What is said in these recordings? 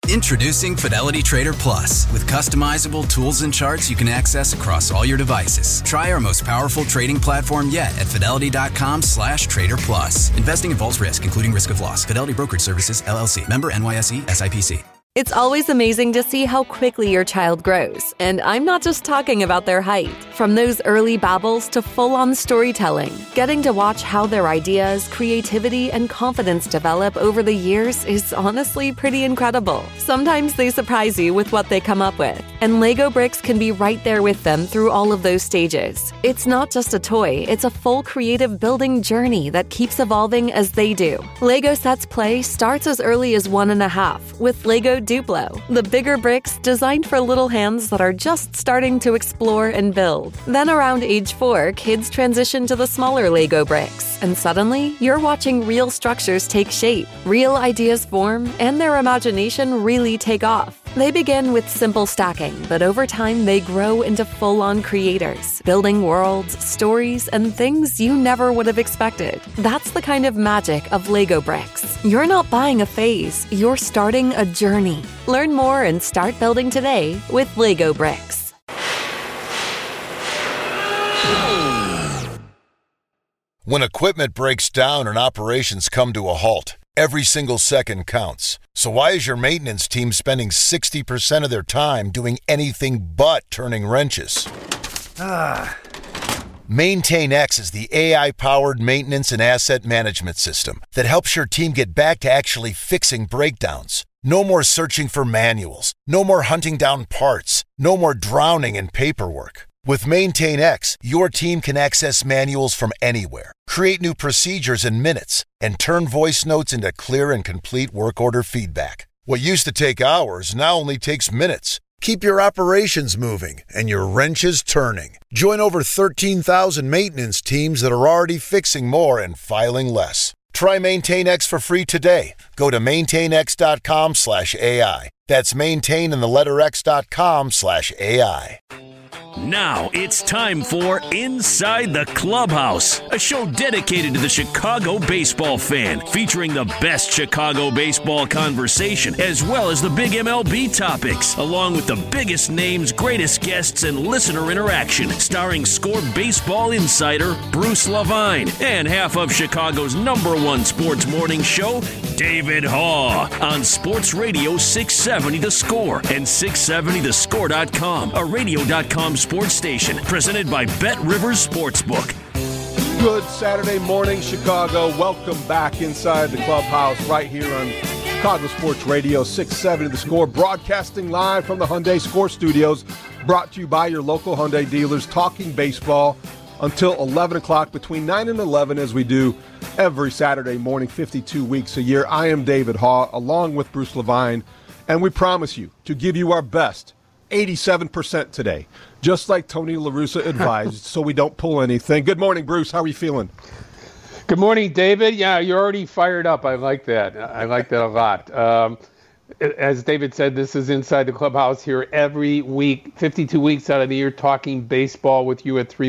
Introducing Fidelity Trader Plus. With customizable tools and charts you can access across all your devices. Try our most powerful trading platform yet at fidelity.com/trader plus. Investing involves risk, including risk of loss. Fidelity Brokerage Services, LLC. Member NYSE, SIPC. It's always amazing to see how quickly your child grows, and I'm not just talking about their height. From those early babbles to full-on storytelling, getting to watch how their ideas, creativity, and confidence develop over the years is honestly pretty incredible. Sometimes they surprise you with what they come up with, and Lego Bricks can be right there with them through all of those stages. It's not just a toy, it's a full creative building journey that keeps evolving as they do. Lego Sets Play starts as early as 1.5 with Lego Duplo, the bigger bricks designed for little hands that are just starting to explore and build. Then around age 4, kids transition to the smaller Lego bricks, and suddenly you're watching real structures take shape, real ideas form, and their imagination really take off. They begin with simple stacking, but over time they grow into full-on creators, building worlds, stories, and things you never would have expected. That's the kind of magic of Lego Bricks. You're not buying a phase, you're starting a journey. Learn more and start building today with Lego Bricks. When equipment breaks down and operations come to a halt, every single second counts. So why is your maintenance team spending 60% of their time doing anything but turning wrenches? MaintainX is the AI-powered maintenance and asset management system that helps your team get back to actually fixing breakdowns. No more searching for manuals. No more hunting down parts. No more drowning in paperwork. With MaintainX, your team can access manuals from anywhere, create new procedures in minutes, and turn voice notes into clear and complete work order feedback. What used to take hours now only takes minutes. Keep your operations moving and your wrenches turning. Join over 13,000 maintenance teams that are already fixing more and filing less. Try MaintainX for free today. Go to maintainx.com/AI. That's maintain and the letter x.com/AI. Now it's time for Inside the Clubhouse, a show dedicated to the Chicago baseball fan, featuring the best Chicago baseball conversation, as well as the big MLB topics, along with the biggest names, greatest guests, and listener interaction, starring Score baseball insider Bruce Levine and half of Chicago's #1 sports morning show, David Haugh, on Sports Radio 670 The Score and 670thescore.com, a radio.com sports station presented by Bet Rivers Sportsbook. Good Saturday morning, Chicago. Welcome back inside the clubhouse right here on Chicago Sports Radio 670 The Score, broadcasting live from the Hyundai Score Studios, brought to you by your local Hyundai dealers, talking baseball until 11 o'clock, between 9 and 11, as we do every Saturday morning, 52 weeks a year. I am David Haugh, along with Bruce Levine, and we promise you to give you our best, 87% today, just like Tony La Russa advised, so we don't pull anything. Good morning, Bruce. How are you feeling? Good morning, David. Yeah, you're already fired up. I like that. I like that a lot. As David said, this is Inside the Clubhouse here every week, 52 weeks out of the year, talking baseball with you at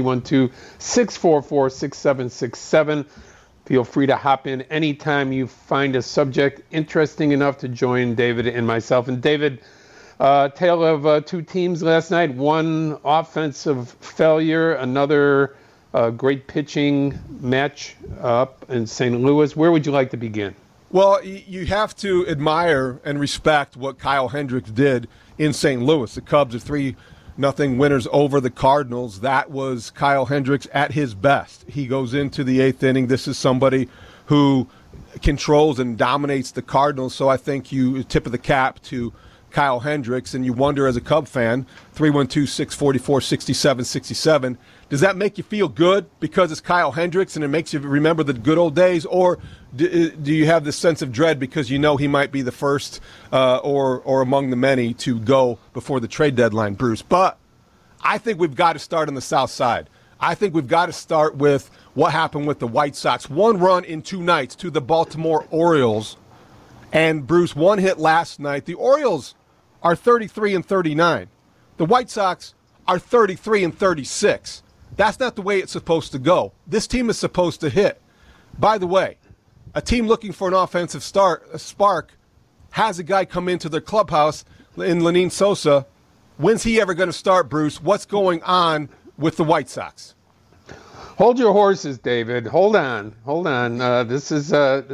312-644-6767. Feel free to hop in anytime you find a subject interesting enough to join David and myself. And David, tale of two teams last night, one offensive failure, another great pitching match up in St. Louis. Where would you like to begin? Well, you have to admire and respect what Kyle Hendricks did in St. Louis. The Cubs are 3-0 winners over the Cardinals. That was Kyle Hendricks at his best. He goes into the 8th inning. This is somebody who controls and dominates the Cardinals, so I think you tip of the cap to Kyle Hendricks, and you wonder as a Cub fan, 312-644-6767, does that make you feel good because it's Kyle Hendricks and it makes you remember the good old days, or do you have this sense of dread because you know he might be the first or among the many to go before the trade deadline, Bruce? But I think we've got to start on the south side. I think we've got to start with what happened with the White Sox. 1 run in 2 nights to the Baltimore Orioles. And, Bruce, 1 hit last night. The Orioles are 33-39. The White Sox are 33-36. That's not the way it's supposed to go. This team is supposed to hit. By the way, a team looking for an offensive spark has a guy come into their clubhouse in Lenyn Sosa. When's he ever going to start, Bruce? What's going on with the White Sox? Hold your horses, David. Hold on. This is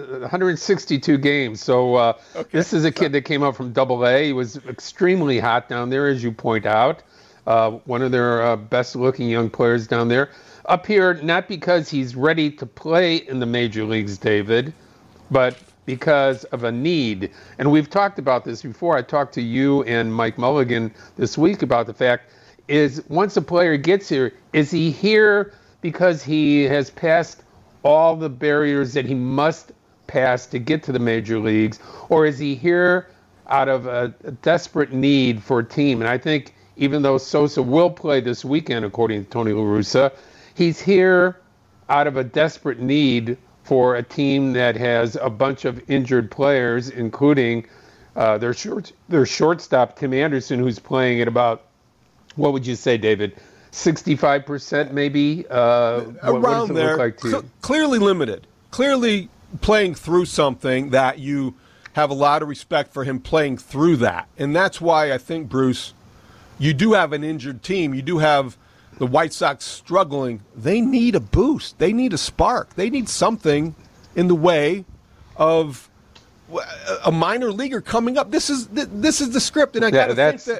162 games. So This is a kid that came up from Double-A. He was extremely hot down there, as you point out. One of their best-looking young players down there. Up here, not because he's ready to play in the major leagues, David, but because of a need. And we've talked about this before. I talked to you and Mike Mulligan this week about the fact is once a player gets here, is he here because he has passed all the barriers that he must pass to get to the major leagues, or is he here out of a desperate need for a team? And I think even though Sosa will play this weekend, according to Tony La Russa, he's here out of a desperate need for a team that has a bunch of injured players, including their shortstop, Tim Anderson, who's playing at about, what would you say, David, 65% maybe? Around what does it there. Look like to you? Clearly limited. Clearly playing through something that you have a lot of respect for him playing through that. And that's why I think, Bruce, you do have an injured team. You do have the White Sox struggling. They need a boost. They need a spark. They need something in the way of a minor leaguer coming up. This is the script, and I got to think that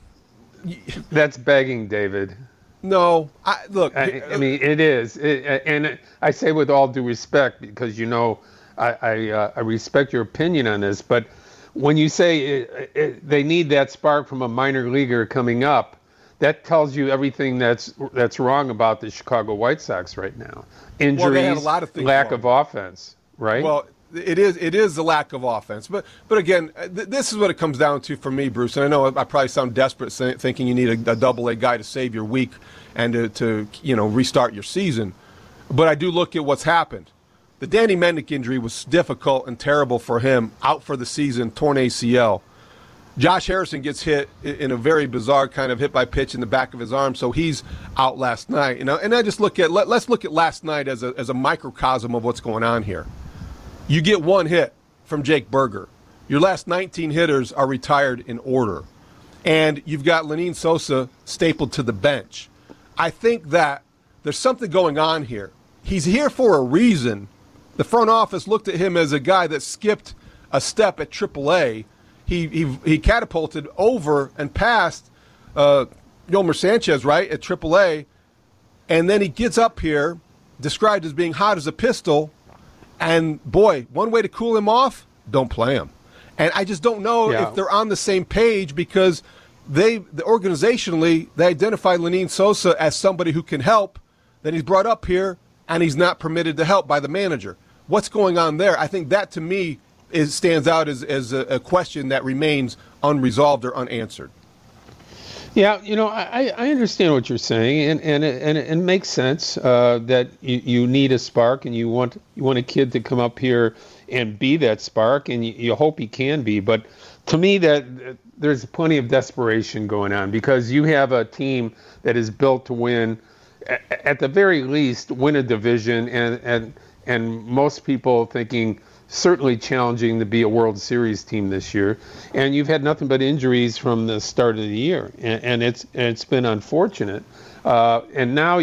that's begging, David. No, look. I mean, it is, and I say with all due respect because I respect your opinion on this. But when you say they need that spark from a minor leaguer coming up, that tells you everything that's wrong about the Chicago White Sox right now. Injuries, they have a lot of things lack wrong. Of offense, right? Well, it is the lack of offense. But again, this is what it comes down to for me, Bruce. And I know I probably sound desperate thinking you need a Double-A guy to save your week and to restart your season. But I do look at what's happened. The Danny Mendick injury was difficult and terrible for him, out for the season, torn ACL. Josh Harrison gets hit in a very bizarre kind of hit by pitch in the back of his arm, so he's out last night. And I just look at let's look at last night as a microcosm of what's going on here. You get one hit from Jake Burger. Your last 19 hitters are retired in order, and you've got Lenyn Sosa stapled to the bench. I think that there's something going on here. He's here for a reason. The front office looked at him as a guy that skipped a step at AAA. He catapulted over and past Yolmer Sanchez, right, at AAA, and then he gets up here, described as being hot as a pistol, and boy, one way to cool him off, don't play him. And I just don't know if they're on the same page because organizationally, they identify Lenyn Sosa as somebody who can help, then he's brought up here, and he's not permitted to help by the manager. What's going on there? I think that, to me, stands out as a question that remains unresolved or unanswered. Yeah, I understand what you're saying, and it makes sense that you need a spark, and you want a kid to come up here and be that spark, and you hope he can be. But to me, that there's plenty of desperation going on because you have a team that is built to win, at the very least, win a division, and most people thinking certainly challenging to be a World Series team this year. And you've had nothing but injuries from the start of the year, and it's been unfortunate. And now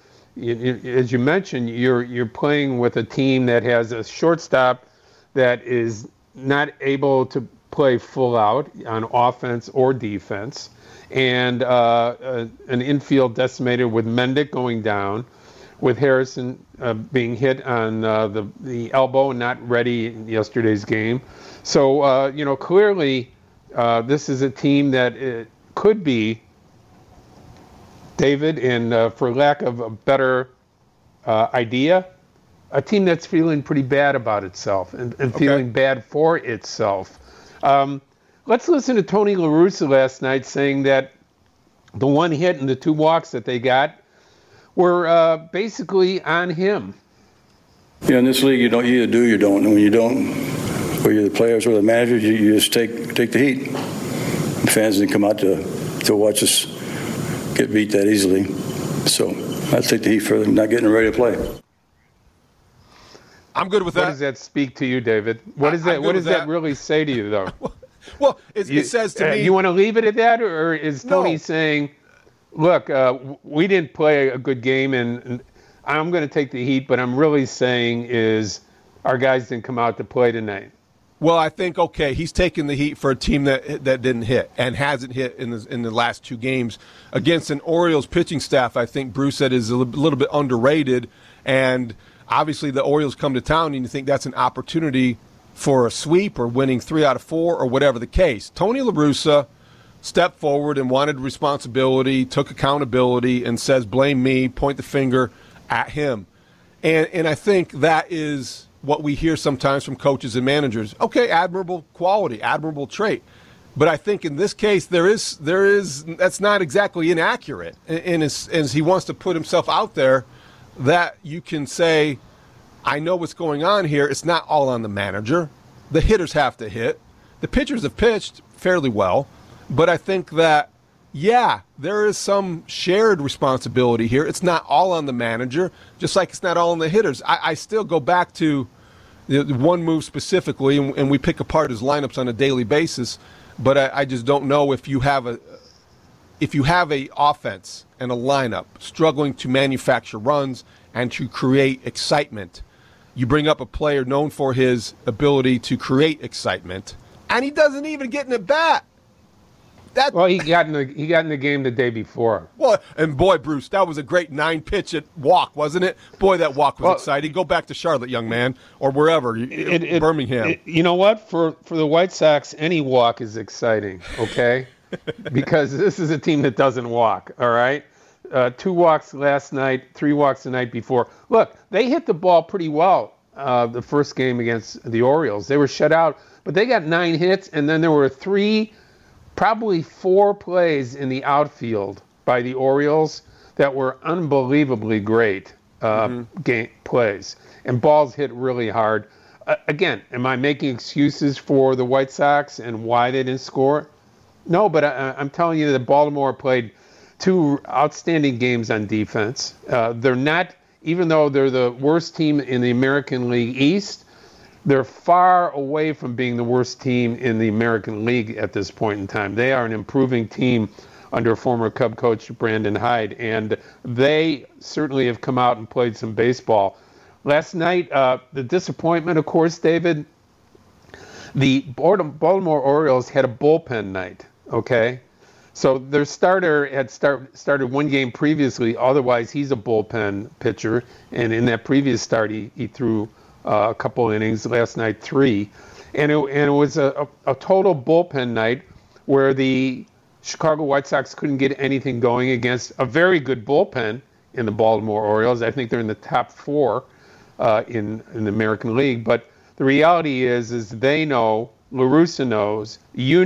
as you mentioned, you're playing with a team that has a shortstop that is not able to play full out on offense or defense, and an infield decimated with Mendick going down, with Harrison being hit on the elbow and not ready in yesterday's game. So, clearly this is a team that it could be, David, and for lack of a better idea, a team that's feeling pretty bad about itself and feeling bad for itself. Let's listen to Tony La Russa last night saying that the one hit and the two walks that they got were basically on him. Yeah, in this league, you either do or you don't. And when you don't, whether you're the players or the managers, you just take the heat. The fans didn't come out to watch us get beat that easily. So I'll take the heat for not getting ready to play. I'm good with that. What does that speak to you, David? What does that really say to you, though? Well, it says to me. You want to leave it at that, or is Tony saying, look, we didn't play a good game, and I'm going to take the heat, but I'm really saying is our guys didn't come out to play tonight. Well, I think, okay, he's taking the heat for a team that didn't hit and hasn't hit in the last two games against an Orioles pitching staff. I think Bruce said is a little bit underrated, and obviously the Orioles come to town, and you think that's an opportunity for a sweep or winning 3 out of 4 or whatever the case. Tony La Russa stepped forward and wanted responsibility, took accountability, and says, blame me, point the finger at him. And I think that is what we hear sometimes from coaches and managers. Okay, admirable quality, admirable trait. But I think in this case, there is that's not exactly inaccurate. And as he wants to put himself out there, that you can say, I know what's going on here. It's not all on the manager. The hitters have to hit. The pitchers have pitched fairly well. But I think that, yeah, there is some shared responsibility here. It's not all on the manager, just like it's not all on the hitters. I still go back to the one move specifically, and we pick apart his lineups on a daily basis, but I just don't know if you have a offense and a lineup struggling to manufacture runs and to create excitement. You bring up a player known for his ability to create excitement, and he doesn't even get in at bat. Well, he got in the game the day before. Well, and boy, Bruce, that was a great 9-pitch walk, wasn't it? Boy, that walk was exciting. Go back to Charlotte, young man, or wherever, Birmingham. You know what? For the White Sox, any walk is exciting, okay? Because this is a team that doesn't walk, all right? 2 walks last night, 3 walks the night before. Look, they hit the ball pretty well the first game against the Orioles. They were shut out, but they got 9 hits, and then there were probably 4 plays in the outfield by the Orioles that were unbelievably great game plays. And balls hit really hard. Again, am I making excuses for the White Sox and why they didn't score? No, but I'm telling you that Baltimore played 2 outstanding games on defense. They're not, even though they're the worst team in the American League East, they're far away from being the worst team in the American League at this point in time. They are an improving team under former Cub coach Brandon Hyde, and they certainly have come out and played some baseball. Last night, the disappointment, of course, David, the Baltimore Orioles had a bullpen night, okay? So their starter had started 1 game previously. Otherwise, he's a bullpen pitcher, and in that previous start, he threw a couple innings, last night 3, and it was a total bullpen night where the Chicago White Sox couldn't get anything going against a very good bullpen in the Baltimore Orioles. I think they're in the top 4 in the American League, but the reality is they know, La Russa knows,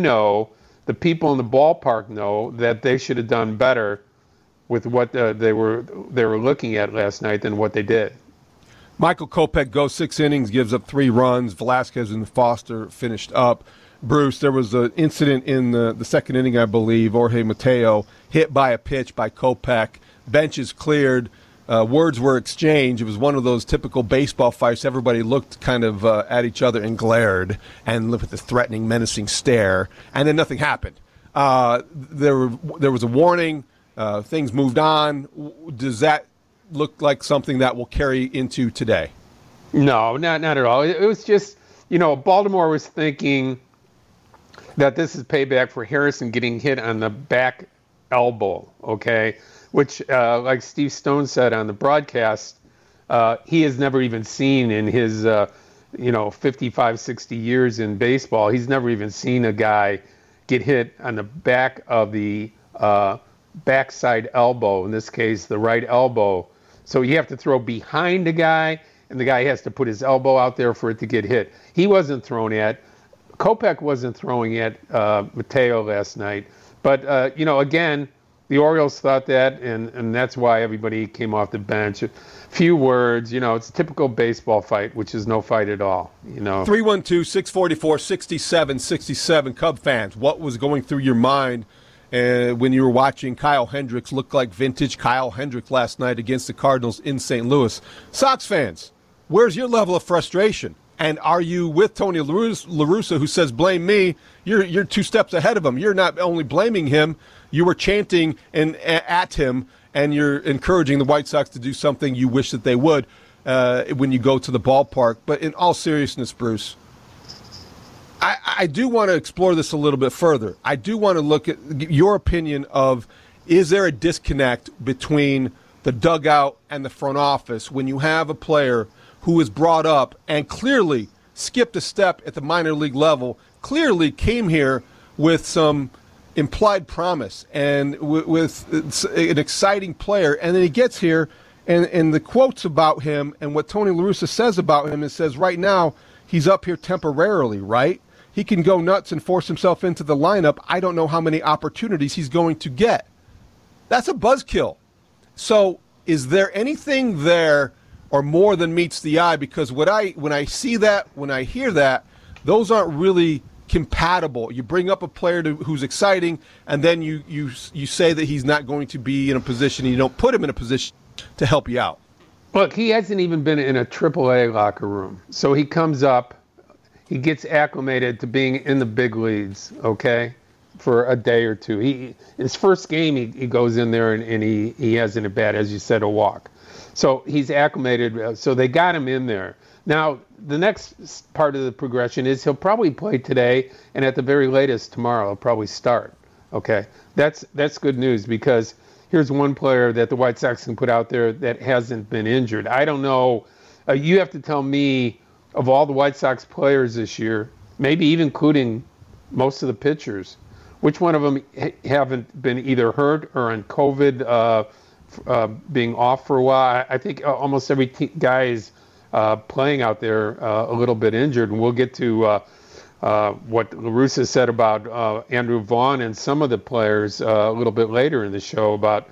the people in the ballpark know that they should have done better with what they were looking at last night than what they did. Michael Kopech goes 6 innings, gives up 3 runs. Velasquez and Foster finished up. Bruce, there was an incident in the second inning, I believe. Jorge Mateo hit by a pitch by Kopech. Benches cleared. Words were exchanged. It was one of those typical baseball fights. Everybody looked kind of at each other and glared and looked with a threatening, menacing stare. And then nothing happened. There was a warning. Things moved on. Does that look like something that will carry into today? No, not at all. It was just, Baltimore was thinking that this is payback for Harrison getting hit on the back elbow, okay? Which, like Steve Stone said on the broadcast, he has never even seen in his, 55, 60 years in baseball. He's never even seen a guy get hit on the back of the backside elbow, in this case, the right elbow. So you have to throw behind the guy, and the guy has to put his elbow out there for it to get hit. He wasn't thrown at. Kopech wasn't throwing at Mateo last night. But, again, the Orioles thought that, and that's why everybody came off the bench. A few words, it's a typical baseball fight, which is no fight at all. 312-644-6767, Cub fans, what was going through your mind when you were watching Kyle Hendricks look like vintage Kyle Hendricks last night against the Cardinals in St. Louis? Sox fans, where's your level of frustration? And are you with Tony La Russa, who says, blame me? You're 2 steps ahead of him. You're not only blaming him, you were chanting at him, and you're encouraging the White Sox to do something you wish that they would when you go to the ballpark. But in all seriousness, Bruce, I do want to explore this a little bit further. I do want to look at your opinion of, is there a disconnect between the dugout and the front office when you have a player who is brought up and clearly skipped a step at the minor league level, clearly came here with some implied promise and with an exciting player, and then he gets here and the quotes about him and what Tony La Russa says about him, it says right now he's up here temporarily, right? He can go nuts and force himself into the lineup. I don't know how many opportunities he's going to get. That's a buzzkill. So is there anything there or more than meets the eye? Because when I see that, when I hear that, those aren't really compatible. You bring up a player who's exciting, and then you say that he's not going to be in a position, and you don't put him in a position to help you out. Look, he hasn't even been in a AAA locker room. So he comes up, he gets acclimated to being in the big leagues, okay, for a day or two. His first game, he goes in there and he has an at-bat, as you said, a walk. So he's acclimated. So they got him in there. Now, the next part of the progression is he'll probably play today, and at the very latest tomorrow, he'll probably start. Okay, that's good news, because here's one player that the White Sox can put out there that hasn't been injured. I don't know. You have to tell me, of all the White Sox players this year, maybe even including most of the pitchers, which one of them haven't been either hurt or on COVID, being off for a while. I think almost every guy is playing out there a little bit injured, and we'll get to what La Russa said about Andrew Vaughn and some of the players a little bit later in the show about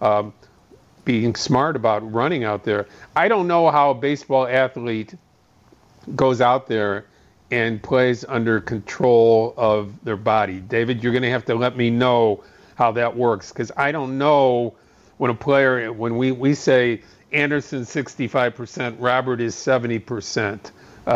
being smart about running out there. I don't know how a baseball athlete goes out there and plays under control of their body. David, you're going to have to let me know how that works, because I don't know when a player, when we say Anderson 65%, Robert is 70%.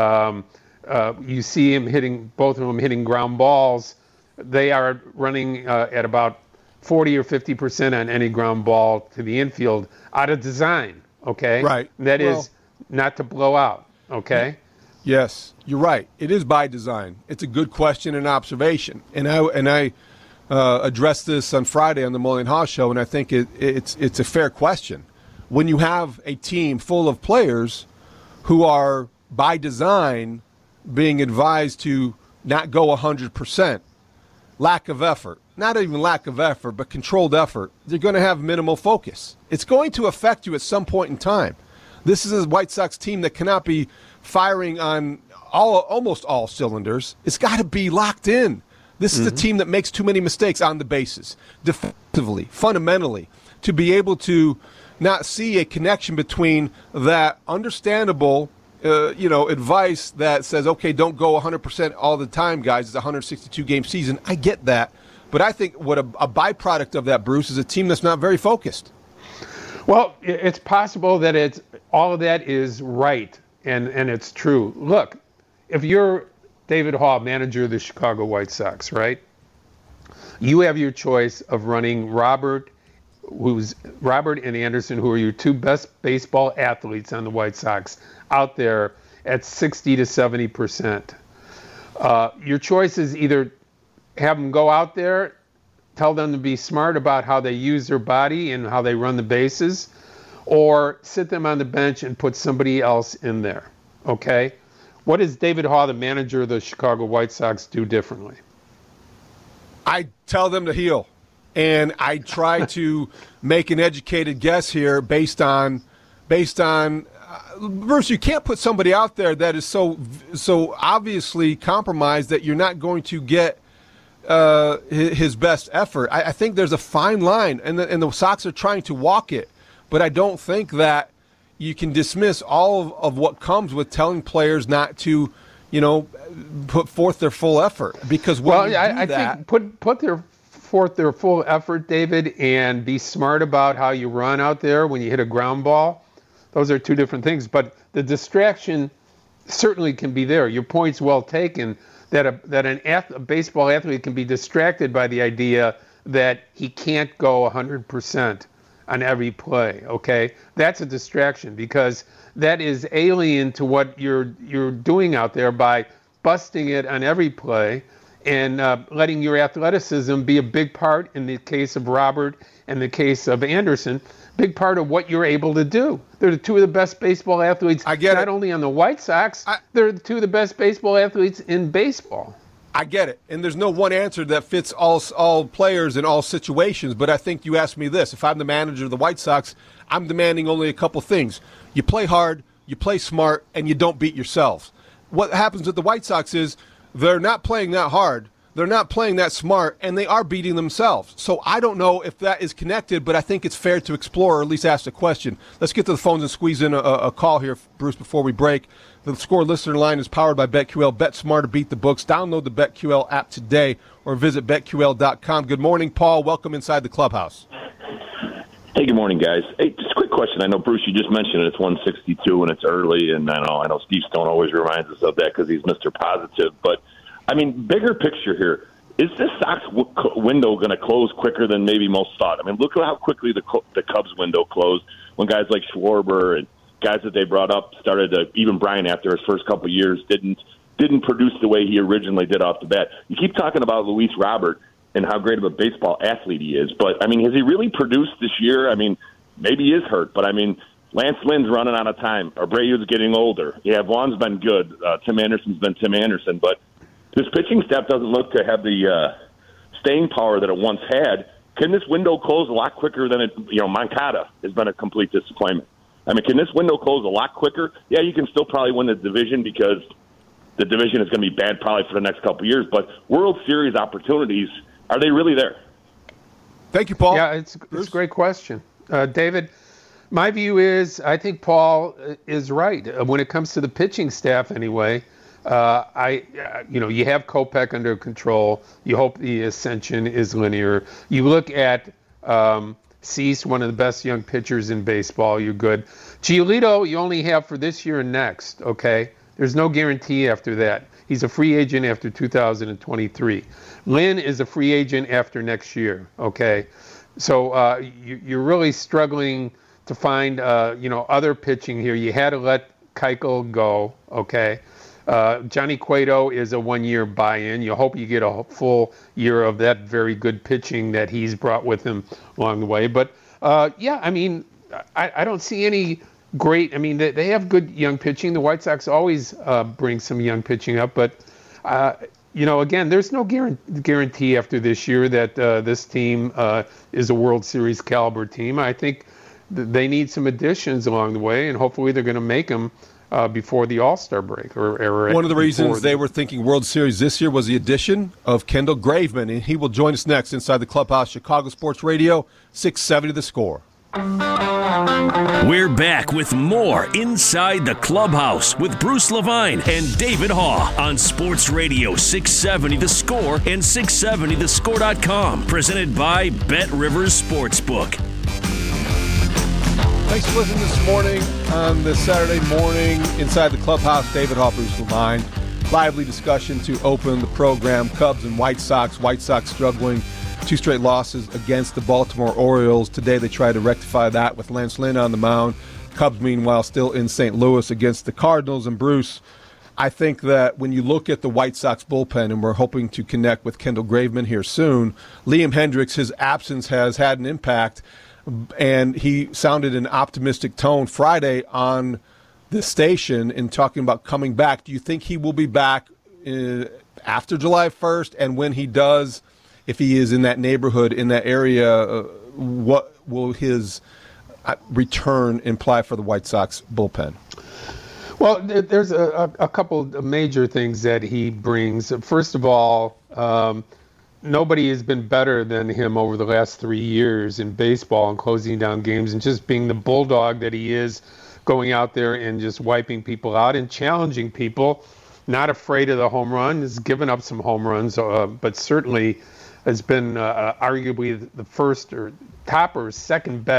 You see him hitting, both of them hitting ground balls. They are running at about 40 or 50% on any ground ball to the infield out of design, okay? Right. That is not to blow out, okay? Yes, you're right. It is by design. It's a good question and observation. And I addressed this on Friday on the Mully and Haw show, and I think it's a fair question. When you have a team full of players who are, by design, being advised to not go 100%, lack of effort, not even lack of effort, but controlled effort, they're going to have minimal focus. It's going to affect you at some point in time. This is a White Sox team that cannot be firing on almost all cylinders. It's got to be locked in. This is a team that makes too many mistakes on the bases, defensively, fundamentally, to be able to not see a connection between that understandable advice that says, okay, don't go 100% all the time, guys. It's a 162-game season. I get that. But I think what a byproduct of that, Bruce, is a team that's not very focused. Well, it's possible that all of that is right, and it's true. Look, if you're David Haw, manager of the Chicago White Sox, right? You have your choice of running Robert and Anderson, who are your two best baseball athletes on the White Sox, out there at 60 to 70%. Your choice is either have them go out there, tell them to be smart about how they use their body and how they run the bases, or sit them on the bench and put somebody else in there, okay? What does David Haw, the manager of the Chicago White Sox, do differently? I tell them to heal. And I try to make an educated guess here based on Bruce, you can't put somebody out there that is so obviously compromised that you're not going to get his best effort. I think there's a fine line, and the Sox are trying to walk it. But I don't think that you can dismiss all of what comes with telling players not to, put forth their full effort. Because I think put forth their full effort, David, and be smart about how you run out there when you hit a ground ball. Those are two different things. But the distraction certainly can be there. Your point's well taken that a baseball athlete can be distracted by the idea that he can't go 100% on every play. Okay, that's a distraction because that is alien to what you're doing out there by busting it on every play and letting your athleticism be a big part, in the case of Robert and the case of Anderson, big part of what you're able to do. They're the two of the best baseball athletes, not only on the White Sox, they're the two of the best baseball athletes in baseball. I get it, and there's no one answer that fits all players in all situations, but I think you asked me this. If I'm the manager of the White Sox, I'm demanding only a couple things. You play hard, you play smart, and you don't beat yourselves. What happens with the White Sox is they're not playing that hard, they're not playing that smart, and they are beating themselves. So I don't know if that is connected, but I think it's fair to explore or at least ask the question. Let's get to the phones and squeeze in a call here, Bruce, before we break. The Score listener line is powered by BetQL. Bet smarter, beat the books. Download the BetQL app today or visit BetQL.com. Good morning, Paul. Welcome inside the clubhouse. Hey, good morning, guys. Hey, just a quick question. I know, Bruce, you just mentioned it's 162 and it's early, and I know Steve Stone always reminds us of that because he's Mr. Positive. But, I mean, bigger picture here, is this Sox window going to close quicker than maybe most thought? I mean, look at how quickly the Cubs window closed when guys like Schwarber and guys that they brought up started to, even Brian after his first couple of years, didn't produce the way he originally did off the bat. You keep talking about Luis Robert and how great of a baseball athlete he is, but, I mean, has he really produced this year? I mean, maybe he is hurt, but, I mean, Lance Lynn's running out of time. Abreu's getting older. Yeah, Vaughn's been good. Tim Anderson's been Tim Anderson, but this pitching staff doesn't look to have the staying power that it once had. Can this window close a lot quicker than it? Moncada has been a complete disappointment. I mean, can this window close a lot quicker? Yeah, you can still probably win the division because the division is going to be bad probably for the next couple of years. But World Series opportunities, are they really there? Thank you, Paul. Yeah, it's a great question. David, my view is I think Paul is right. When it comes to the pitching staff anyway, you have Kopech under control. You hope the ascension is linear. You look at Cease, one of the best young pitchers in baseball. You're good. Giolito, you only have for this year and next, okay? There's no guarantee after that. He's a free agent after 2023. Lynn is a free agent after next year, okay? So you're really struggling to find, other pitching here. You had to let Keuchel go, okay? Johnny Cueto is a one-year buy-in. You hope you get a full year of that very good pitching that he's brought with him along the way. But, I don't see any great – I mean, they have good young pitching. The White Sox always bring some young pitching up. But, again, there's no guarantee after this year that this team is a World Series caliber team. I think they need some additions along the way, and hopefully they're going to make them before the All-Star break. Or one of the reasons they were thinking World Series this year was the addition of Kendall Graveman, and he will join us next inside the clubhouse. Chicago Sports Radio, 670 The Score. We're back with more Inside the Clubhouse with Bruce Levine and David Haugh on Sports Radio 670 The Score and 670thescore.com. Presented by Bet Rivers Sportsbook. Thanks for listening this morning on this Saturday morning inside the clubhouse. David Haugh, Bruce Levine. Lively discussion to open the program. Cubs and White Sox. White Sox struggling. 2 straight losses against the Baltimore Orioles. Today they try to rectify that with Lance Lynn on the mound. Cubs, meanwhile, still in St. Louis against the Cardinals. And Bruce, I think that when you look at the White Sox bullpen, and we're hoping to connect with Kendall Graveman here soon, Liam Hendriks, his absence has had an impact. And he sounded an optimistic tone Friday on the station in talking about coming back. Do you think he will be back after July 1st? And when he does, if he is in that neighborhood, in that area, what will his return imply for the White Sox bullpen? Well, there's a couple of major things that he brings. First of all, nobody has been better than him over the last 3 years in baseball and closing down games and just being the bulldog that he is, going out there and just wiping people out and challenging people, not afraid of the home run, has given up some home runs, but certainly has been arguably the first or top or second best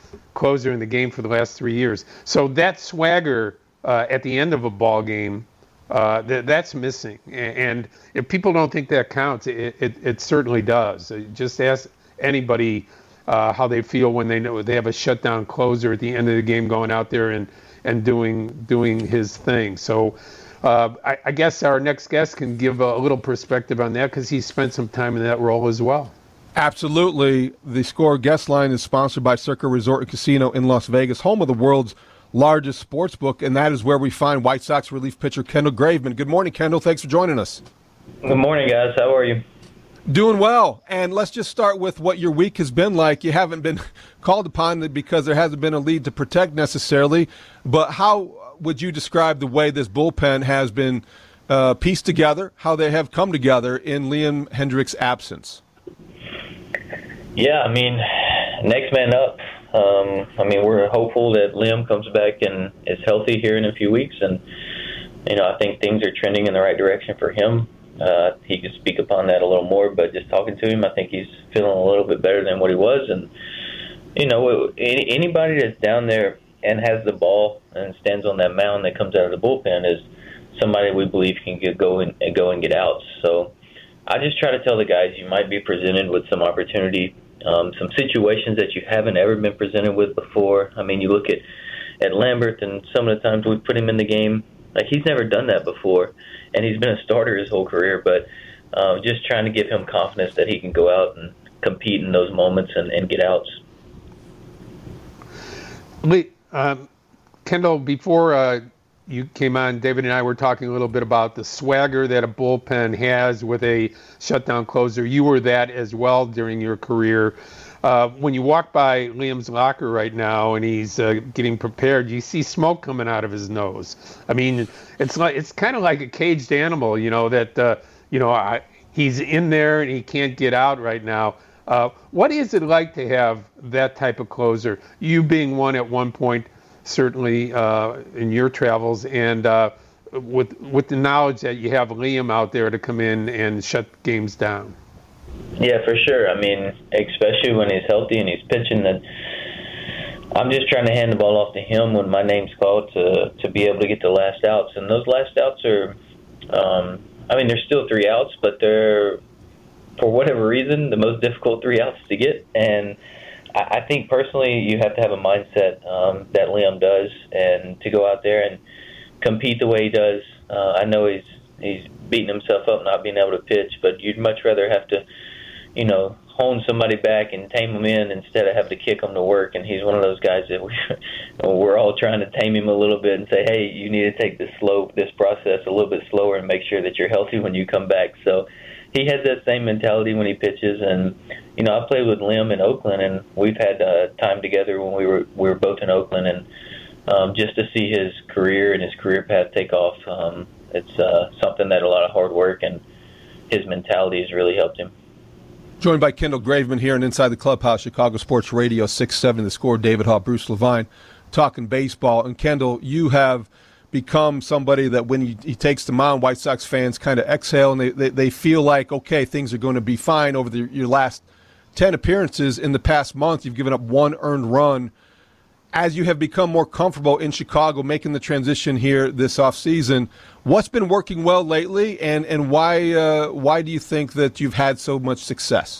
closer in the game for the last 3 years. So that swagger at the end of a ball game, that's missing. And if people don't think that counts, it certainly does. Just ask anybody how they feel when they know they have a shutdown closer at the end of the game going out there and doing his thing. So I guess our next guest can give a little perspective on that because he spent some time in that role as well. Absolutely. The Score guest line is sponsored by Circa Resort and Casino in Las Vegas, home of the world's largest sports book, and that is where we find White Sox relief pitcher Kendall Graveman. Good morning, Kendall. Thanks for joining us. Good morning, guys. How are you? Doing well. And let's just start with what your week has been like. You haven't been called upon because there hasn't been a lead to protect necessarily, but how would you describe the way this bullpen has been pieced together, how they have come together in Liam Hendriks' absence? Yeah, I mean, next man up. We're hopeful that Liam comes back and is healthy here in a few weeks, and I think things are trending in the right direction for him. He could speak upon that a little more, but just talking to him, I think he's feeling a little bit better than what he was. And anybody that's down there and has the ball and stands on that mound that comes out of the bullpen is somebody we believe can go and get outs. So I just try to tell the guys you might be presented with some opportunity. Some situations that you haven't ever been presented with before. I mean, you look at Lambert, and some of the times we put him in the game, like he's never done that before, and he's been a starter his whole career. But just trying to give him confidence that he can go out and compete in those moments and get outs. Lee, Kendall, before you came on, David and I were talking a little bit about the swagger that a bullpen has with a shutdown closer. You were that as well during your career. When you walk by Liam's locker right now and he's getting prepared, you see smoke coming out of his nose. I mean, it's kind of like a caged animal, that he's in there and he can't get out right now. What is it like to have that type of closer? You being one at one point, certainly in your travels, and with the knowledge that you have Liam out there to come in and shut games down. Yeah, for sure. I mean, especially when he's healthy and he's pitching, that I'm just trying to hand the ball off to him when my name's called to be able to get the last outs. And those last outs are, there's still 3 outs, but they're, for whatever reason, the most difficult 3 outs to get. And I think personally you have to have a mindset that Liam does, and to go out there and compete the way he does. I know he's beating himself up not being able to pitch, but you'd much rather have to, hone somebody back and tame him in instead of have to kick him to work. And he's one of those guys that we're all trying to tame him a little bit and say, hey, you need to take this process a little bit slower and make sure that you're healthy when you come back. So he has that same mentality when he pitches. And I played with Liam in Oakland, and we've had time together when we were both in Oakland, and just to see his career and his career path take off, it's something that a lot of hard work and his mentality has really helped him. Joined by Kendall Graveman here and Inside the Clubhouse, Chicago Sports Radio 670, The Score, David Hall, Bruce Levine, talking baseball. And Kendall, you have become somebody that when he takes the mound, White Sox fans kind of exhale and they feel like, okay, things are going to be fine. Over your last 10 appearances in the past month, you've given up 1 earned run. As you have become more comfortable in Chicago, making the transition here this offseason, what's been working well lately, and why do you think that you've had so much success?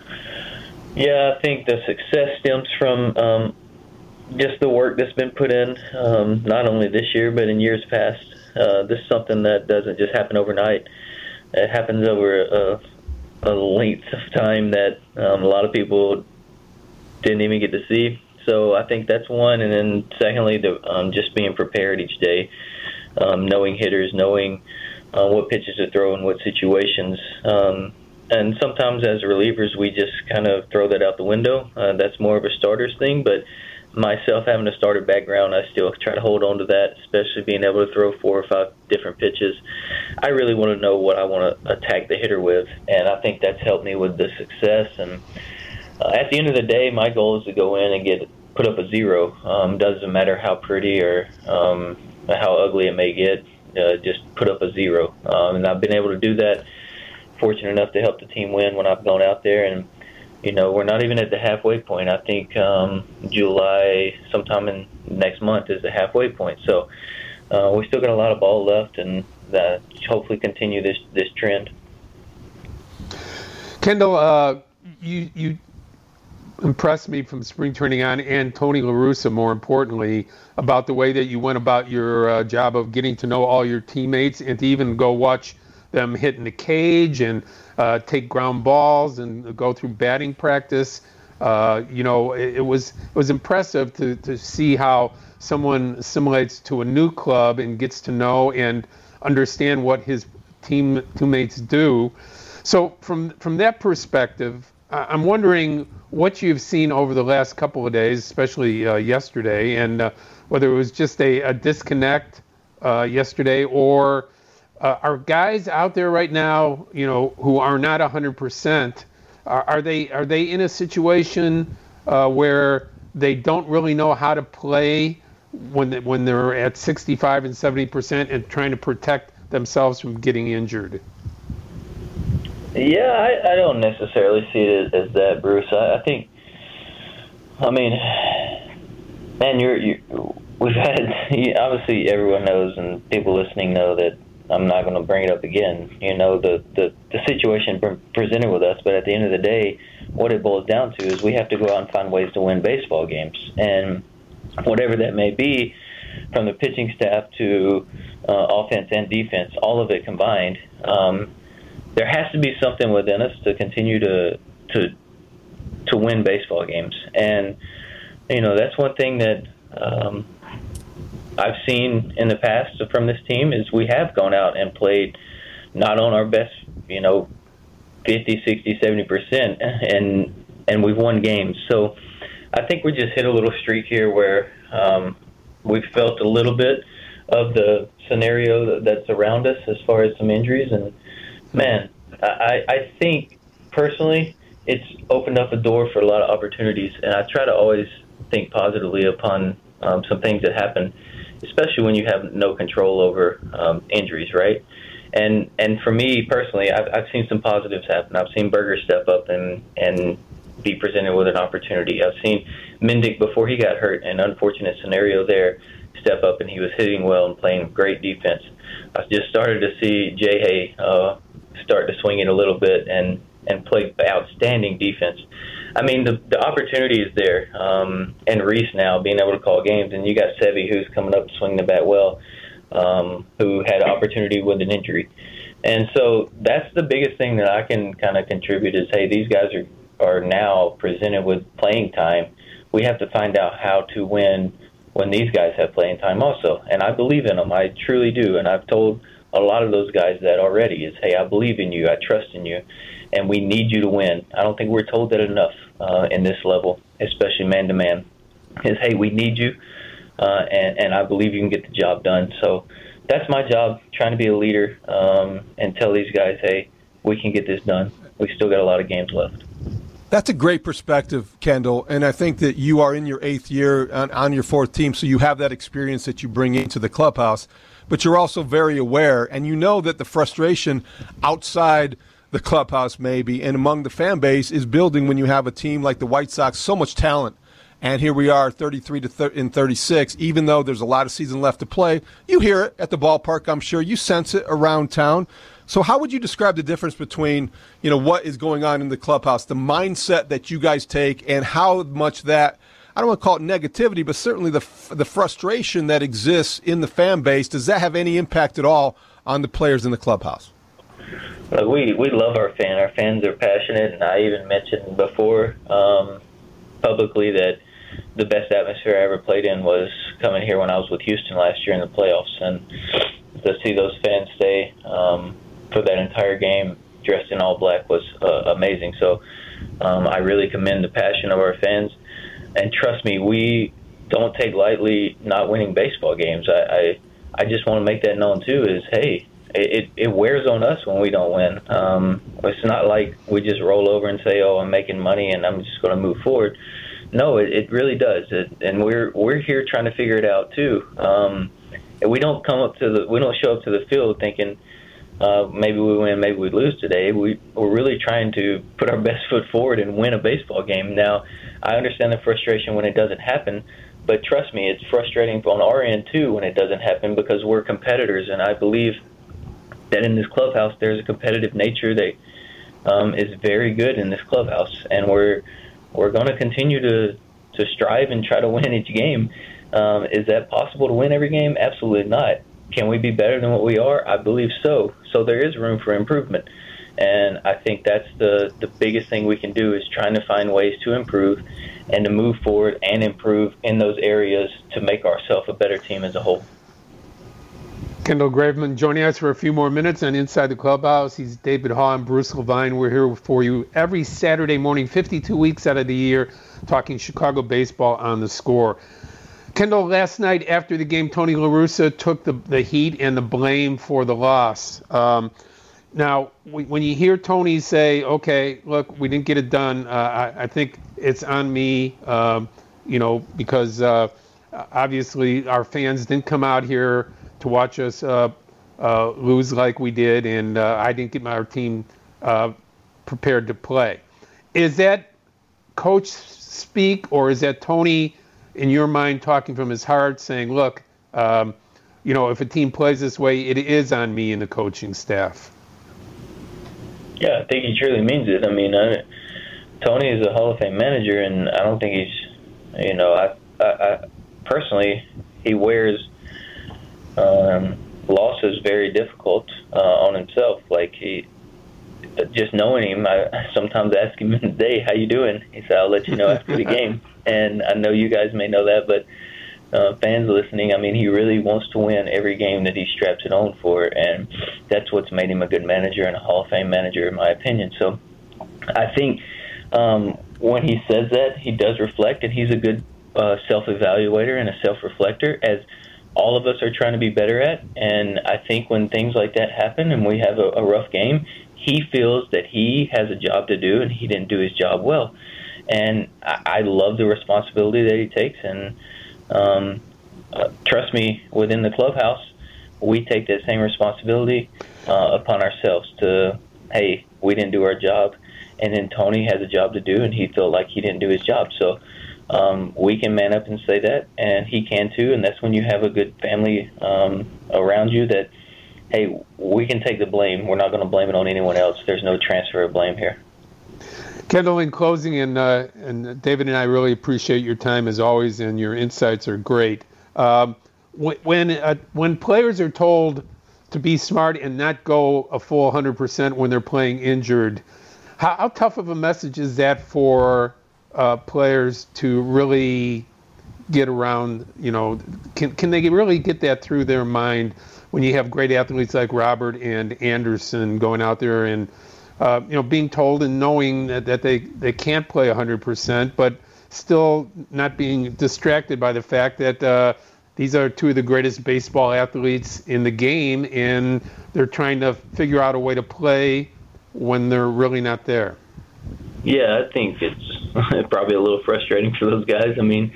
Yeah, I think the success stems from just the work that's been put in, not only this year but in years past. This is something that doesn't just happen overnight. It happens over a length of time that a lot of people didn't even get to see. So I think that's one. And then secondly, just being prepared each day, knowing hitters, knowing what pitches to throw in what situations. And sometimes as relievers, we just kind of throw that out the window. That's more of a starter's thing. But myself, having a starter background, I still try to hold on to that, especially being able to throw 4 or 5 different pitches. I really want to know what I want to attack the hitter with, and I think that's helped me with the success. And at the end of the day, my goal is to go in and put up a 0. Doesn't matter how pretty or how ugly it may get, just put up a 0. And I've been able to do that. Fortunate enough to help the team win when I've gone out there, and we're not even at the halfway point. I think July, sometime in next month, is the halfway point. So we still got a lot of ball left, and hopefully continue this trend. Kendall, you impressed me from spring training on, and Tony La Russa, more importantly, about the way that you went about your job of getting to know all your teammates and to even go watch them hit in the cage and take ground balls and go through batting practice. It was impressive to see how someone assimilates to a new club and gets to know and understand what his teammates do. So from that perspective, I'm wondering what you've seen over the last couple of days, especially yesterday, and whether it was just a disconnect yesterday, or are guys out there right now, who are not 100%, are they in a situation where they don't really know how to play when they're at 65 and 70% and trying to protect themselves from getting injured? Yeah, I don't necessarily see it as that, Bruce. I think, man, we've had, obviously everyone knows, and people listening know that I'm not going to bring it up again. The situation presented with us, but at the end of the day, what it boils down to is we have to go out and find ways to win baseball games, and whatever that may be, from the pitching staff to offense and defense, all of it combined. There has to be something within us to continue to win baseball games, and that's one thing that I've seen in the past from this team is we have gone out and played not on our best, 50, 60, 70%, and we've won games. So I think we just hit a little streak here where we've felt a little bit of the scenario that's around us as far as some injuries, and man, I think personally it's opened up a door for a lot of opportunities, and I try to always think positively upon some things that happen, especially when you have no control over injuries, right? And for me personally, I've seen some positives happen. I've seen Berger step up and be presented with an opportunity. I've seen Mendick, before he got hurt, an unfortunate scenario there, step up, and he was hitting well and playing great defense. I've just started to see Jay Hay start to swing it a little bit and play outstanding defense. I mean, the opportunity is there. And Reese now being able to call games, and you got Sevy, who's coming up to swing the bat well, who had an opportunity with an injury. And so that's the biggest thing that I can kind of contribute is, hey, these guys are now presented with playing time. We have to find out how to win when these guys have playing time also. And I believe in them. I truly do. And I've told a lot of those guys that already is, hey, I believe in you. I trust in you. And we need you to win. I don't think we're told that enough in this level, especially man-to-man, is, hey, we need you, and I believe you can get the job done. So that's my job, trying to be a leader and tell these guys, hey, we can get this done. We still got a lot of games left. That's a great perspective, Kendall, and I think that you are in your 8th year on your 4th team, so you have that experience that you bring into the clubhouse, but you're also very aware, and you know that the frustration outside the clubhouse maybe and among the fan base is building when you have a team like the White Sox, so much talent. And here we are, 33 to 36. Even though there's a lot of season left to play, you hear it at the ballpark, I'm sure. You sense it around town. So how would you describe the difference between, what is going on in the clubhouse, the mindset that you guys take, and how much that, I don't want to call it negativity, but certainly the frustration that exists in the fan base, does that have any impact at all on the players in the clubhouse? Look, we love our fans. Our fans are passionate, and I even mentioned before publicly that the best atmosphere I ever played in was coming here when I was with Houston last year in the playoffs. And to see those fans stay for that entire game dressed in all black was amazing. So I really commend the passion of our fans. And trust me, we don't take lightly not winning baseball games. I just want to make that known, too, is, hey, it wears on us when we don't win. It's not like we just roll over and say, oh, I'm making money and I'm just going to move forward. No, it really does. And we're here trying to figure it out, too. We don't show up to the field thinking, maybe we win, maybe we lose today. We're really trying to put our best foot forward and win a baseball game. Now, I understand the frustration when it doesn't happen, but trust me, it's frustrating on our end too when it doesn't happen, because we're competitors, and I believe that in this clubhouse there's a competitive nature that is very good in this clubhouse, and we're going to continue to strive and try to win each game. Is that possible to win every game? Absolutely not. Can we be better than what we are? I believe so. So there is room for improvement. And I think that's the biggest thing we can do, is trying to find ways to improve and to move forward and improve in those areas to make ourselves a better team as a whole. Kendall Graveman joining us for a few more minutes on Inside the Clubhouse. He's David Haugh and Bruce Levine. We're here for you every Saturday morning, 52 weeks out of the year, talking Chicago baseball on The Score. Kendall, last night after the game, Tony La Russa took the heat and the blame for the loss. Now, when you hear Tony say, okay, look, we didn't get it done, I think it's on me, because obviously our fans didn't come out here to watch us lose like we did, and I didn't get our team prepared to play. Is that coach speak, or is that Tony, in your mind, talking from his heart, saying, look, if a team plays this way, it is on me and the coaching staff? Yeah, I think he truly means it. I mean, Tony is a Hall of Fame manager, and I don't think he's, I personally, he wears losses very difficult on himself. Like, just knowing him, I sometimes ask him in the day, how you doing? He said, I'll let you know after the game. And I know you guys may know that, but fans listening, I mean, he really wants to win every game that he straps it on for, and that's what's made him a good manager and a Hall of Fame manager, in my opinion. So I think when he says that, he does reflect, and he's a good self-evaluator and a self-reflector, as all of us are trying to be better at. And I think when things like that happen and we have a rough game, he feels that he has a job to do and he didn't do his job well. And I love the responsibility that he takes. And trust me, within the clubhouse, we take that same responsibility upon ourselves to, hey, we didn't do our job. And then Tony has a job to do, and he felt like he didn't do his job. So we can man up and say that, and he can too. And that's when you have a good family around you that, hey, we can take the blame. We're not going to blame it on anyone else. There's no transfer of blame here. Kendall, in closing, and David and I really appreciate your time as always, and your insights are great. When players are told to be smart and not go a full 100% when they're playing injured, how tough of a message is that for players to really get around? Can they really get that through their mind when you have great athletes like Robert and Anderson going out there and being told and knowing that they can't play 100%, but still not being distracted by the fact that these are two of the greatest baseball athletes in the game, and they're trying to figure out a way to play when they're really not there? Yeah, I think it's probably a little frustrating for those guys. I mean,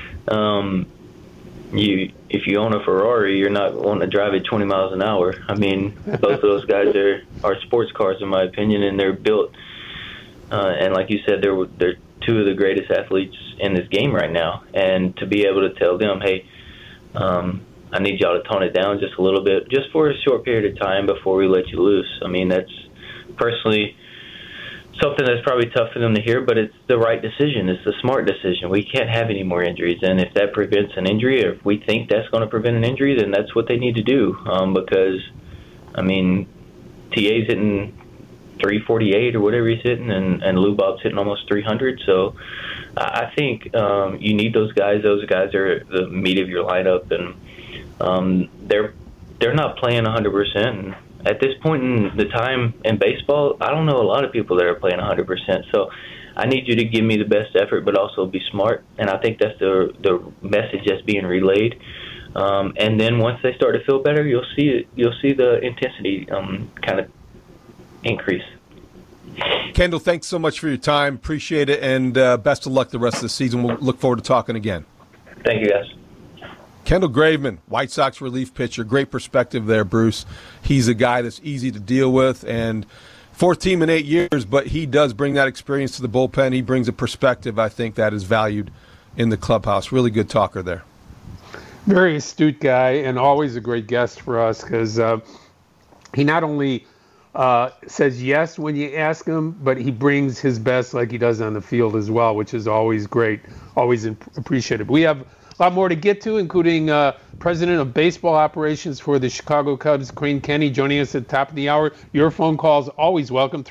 if you own a Ferrari, you're not wanting to drive it 20 miles an hour. I mean, both of those guys are sports cars, in my opinion, and they're built. And like you said, they're two of the greatest athletes in this game right now. And to be able to tell them, hey, I need y'all to tone it down just a little bit, just for a short period of time before we let you loose. I mean, that's personally something that's probably tough for them to hear, but it's the right decision. It's the smart decision. We can't have any more injuries, and if that prevents an injury, or if we think that's going to prevent an injury, then that's what they need to do. Because, I mean, TA's hitting 348 or whatever he's hitting, and Lou Bob's hitting almost 300. So I think you need those guys. Those guys are the meat of your lineup, and they're not playing 100%. At this point in the time in baseball, I don't know a lot of people that are playing 100%. So I need you to give me the best effort, but also be smart. And I think that's the message that's being relayed. And then once they start to feel better, you'll see the intensity kind of increase. Kendall, thanks so much for your time. Appreciate it, and best of luck the rest of the season. We'll look forward to talking again. Thank you, guys. Kendall Graveman, White Sox relief pitcher. Great perspective there, Bruce. He's a guy that's easy to deal with, and fourth team in 8 years, but he does bring that experience to the bullpen. He brings a perspective, I think, that is valued in the clubhouse. Really good talker there. Very astute guy and always a great guest for us because he not only says yes when you ask him, but he brings his best like he does on the field as well, which is always great, always appreciated. We have a lot more to get to, including President of Baseball Operations for the Chicago Cubs, Crane Kenney, joining us at the top of the hour. Your phone calls always welcome,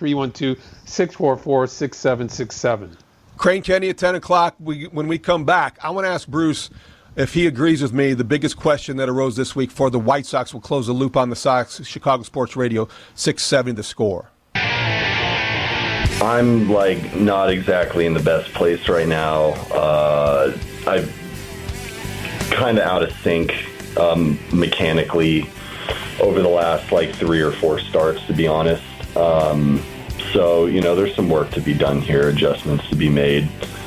312-644-6767. Crane Kenney at 10 o'clock. When we come back, I want to ask Bruce if he agrees with me. The biggest question that arose this week for the White Sox, will close the loop on the Sox. Chicago Sports Radio, 670 The Score. I'm not exactly in the best place right now. I'm kind of out of sync mechanically over the last 3 or 4 starts, to be honest. So, there's some work to be done here, adjustments to be made.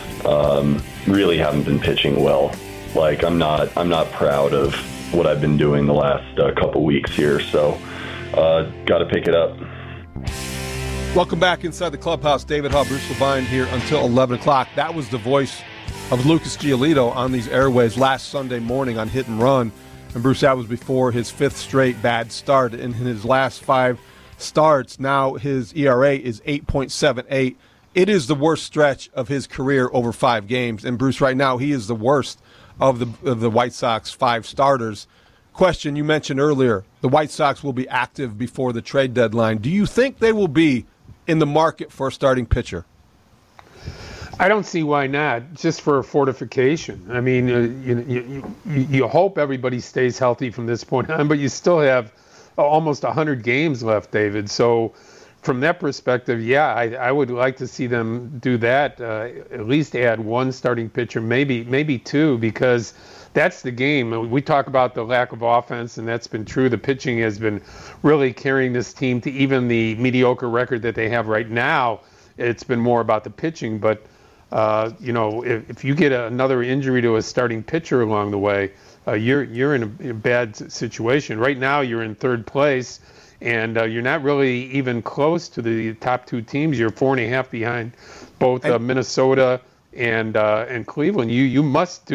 Really haven't been pitching well. I'm not proud of what I've been doing the last couple weeks here, so got to pick it up. Welcome back inside the clubhouse. David Hubb, Bruce Levine here until 11 o'clock. That was the voice of Lucas Giolito on these airways last Sunday morning on Hit and Run. And Bruce, that was before his 5th straight bad start. In his last 5 starts, now his ERA is 8.78. It is the worst stretch of his career over 5 games. And Bruce, right now, he is the worst of the White Sox 5 starters. Question you mentioned earlier, the White Sox will be active before the trade deadline. Do you think they will be in the market for a starting pitcher? I don't see why not, just for fortification. I mean, you hope everybody stays healthy from this point on, but you still have almost 100 games left, David. So from that perspective, yeah, I would like to see them do that, at least add 1 starting pitcher, maybe 2, because that's the game. We talk about the lack of offense, and that's been true. The pitching has been really carrying this team to even the mediocre record that they have right now. It's been more about the pitching, but if you get another injury to a starting pitcher along the way, you're in a bad situation. Right now, you're in 3rd place, and you're not really even close to the top 2 teams. You're 4.5 behind both Minnesota and Cleveland. You must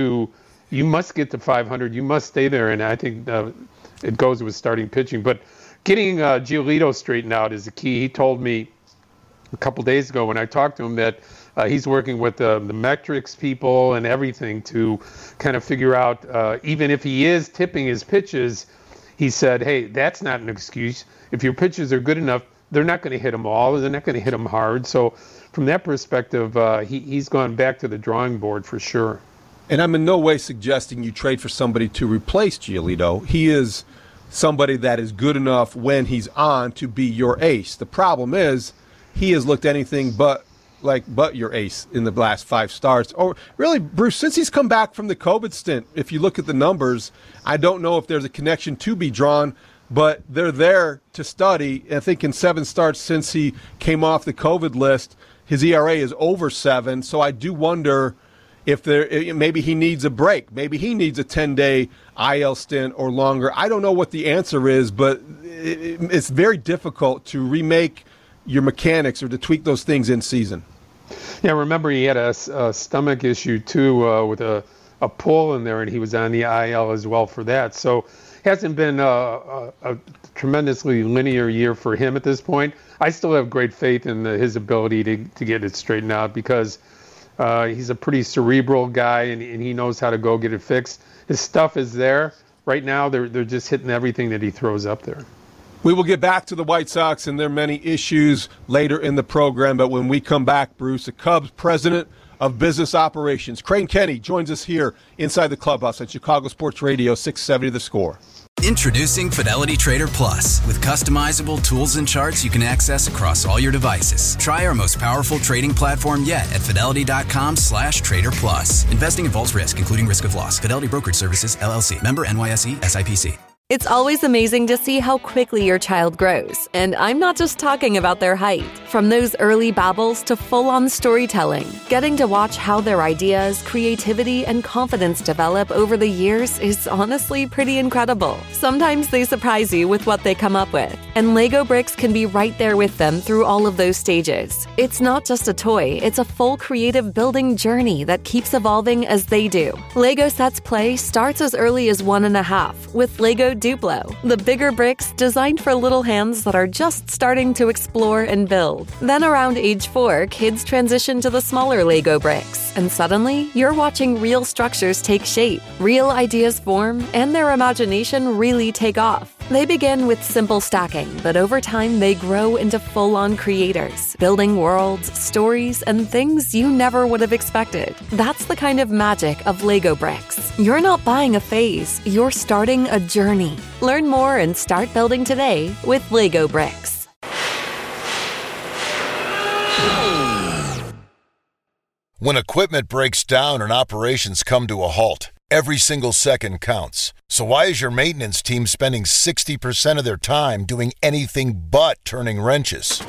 get to 500. You must stay there, and I think it goes with starting pitching. But getting Giolito straightened out is the key. He told me a couple days ago when I talked to him that he's working with the metrics people and everything to kind of figure out, even if he is tipping his pitches, he said, hey, that's not an excuse. If your pitches are good enough, they're not going to hit them all. They're not going to hit them hard. So from that perspective, he's gone back to the drawing board for sure. And I'm in no way suggesting you trade for somebody to replace Giolito. He is somebody that is good enough when he's on to be your ace. The problem is he has looked anything but your ace in the last 5 starts. Or really, Bruce, since he's come back from the COVID stint, if you look at the numbers, I don't know if there's a connection to be drawn, but they're there to study. I think in 7 starts since he came off the COVID list, his ERA is over 7. So I do wonder if maybe he needs a break. Maybe he needs a 10-day IL stint or longer. I don't know what the answer is, but it's very difficult to remake your mechanics or to tweak those things in season. Yeah, remember he had a stomach issue too with a pull in there, and he was on the IL as well for that. So it hasn't been a tremendously linear year for him at this point. I still have great faith in his ability to get it straightened out because he's a pretty cerebral guy, and he knows how to go get it fixed. His stuff is there. Right now, they're just hitting everything that he throws up there. We will get back to the White Sox and their many issues later in the program, but when we come back, Bruce, the Cubs president of business operations, Crane Kenney, joins us here inside the clubhouse at Chicago Sports Radio, 670 The Score. Introducing Fidelity Trader Plus. With customizable tools and charts you can access across all your devices. Try our most powerful trading platform yet at Fidelity.com/Trader Plus. Investing involves risk, including risk of loss. Fidelity Brokerage Services, LLC. Member NYSE, SIPC. It's always amazing to see how quickly your child grows, and I'm not just talking about their height. From those early babbles to full-on storytelling, getting to watch how their ideas, creativity, and confidence develop over the years is honestly pretty incredible. Sometimes they surprise you with what they come up with, and Lego Bricks can be right there with them through all of those stages. It's not just a toy, it's a full creative building journey that keeps evolving as they do. Lego Sets Play starts as early as 1.5 with Lego Duplo, the bigger bricks designed for little hands that are just starting to explore and build. Then around age 4, kids transition to the smaller Lego bricks, and suddenly you're watching real structures take shape, real ideas form, and their imagination really take off. They begin with simple stacking, but over time they grow into full-on creators, building worlds, stories, and things you never would have expected. That's the kind of magic of Lego Bricks. You're not buying a phase, you're starting a journey. Learn more and start building today with Lego Bricks. When equipment breaks down and operations come to a halt, every single second counts. So why is your maintenance team spending 60% of their time doing anything but turning wrenches?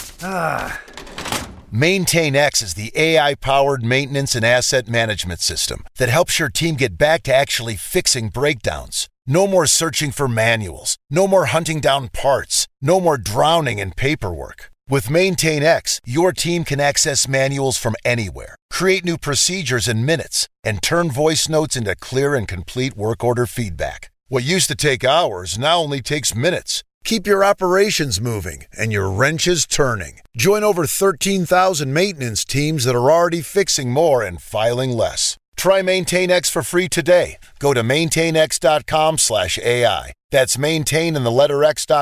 MaintainX is the AI-powered maintenance and asset management system that helps your team get back to actually fixing breakdowns. No more searching for manuals. No more hunting down parts. No more drowning in paperwork. With MaintainX, your team can access manuals from anywhere, create new procedures in minutes, and turn voice notes into clear and complete work order feedback. What used to take hours now only takes minutes. Keep your operations moving and your wrenches turning. Join over 13,000 maintenance teams that are already fixing more and filing less. Try MaintainX for free today. Go to maintainx.com/AI. That's maintain and the letter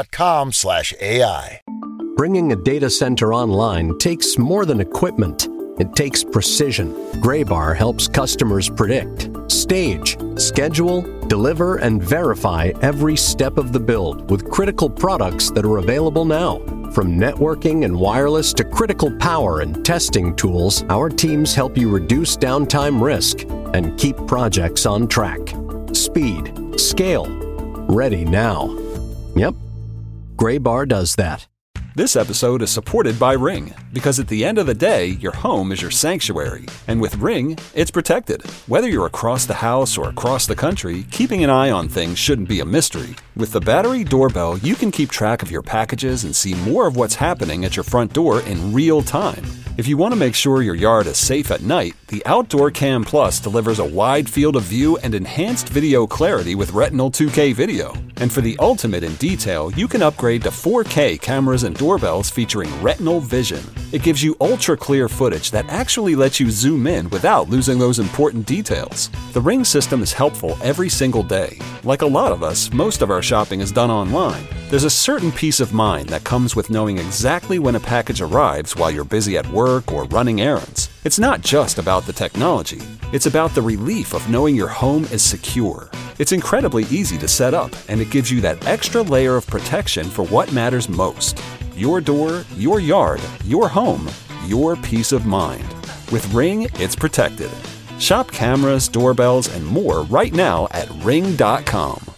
x.com/AI. Bringing a data center online takes more than equipment. It takes precision. Graybar helps customers predict, stage, schedule, deliver, and verify every step of the build with critical products that are available now. From networking and wireless to critical power and testing tools, our teams help you reduce downtime risk and keep projects on track. Speed, scale, ready now. Yep, Graybar does that. This episode is supported by Ring, because at the end of the day, your home is your sanctuary. And with Ring, it's protected. Whether you're across the house or across the country, keeping an eye on things shouldn't be a mystery. With the battery doorbell, you can keep track of your packages and see more of what's happening at your front door in real time. If you want to make sure your yard is safe at night, the Outdoor Cam Plus delivers a wide field of view and enhanced video clarity with Retinal 2K video. And for the ultimate in detail, you can upgrade to 4K cameras and doorbells featuring Retinal Vision. It gives you ultra-clear footage that actually lets you zoom in without losing those important details. The Ring system is helpful every single day. Like a lot of us, most of our shopping is done online. There's a certain peace of mind that comes with knowing exactly when a package arrives while you're busy at work or running errands. It's not just about the technology. It's about the relief of knowing your home is secure. It's incredibly easy to set up, and it gives you that extra layer of protection for what matters most. Your door, your yard, your home, your peace of mind. With Ring, it's protected. Shop cameras, doorbells, and more right now at Ring.com.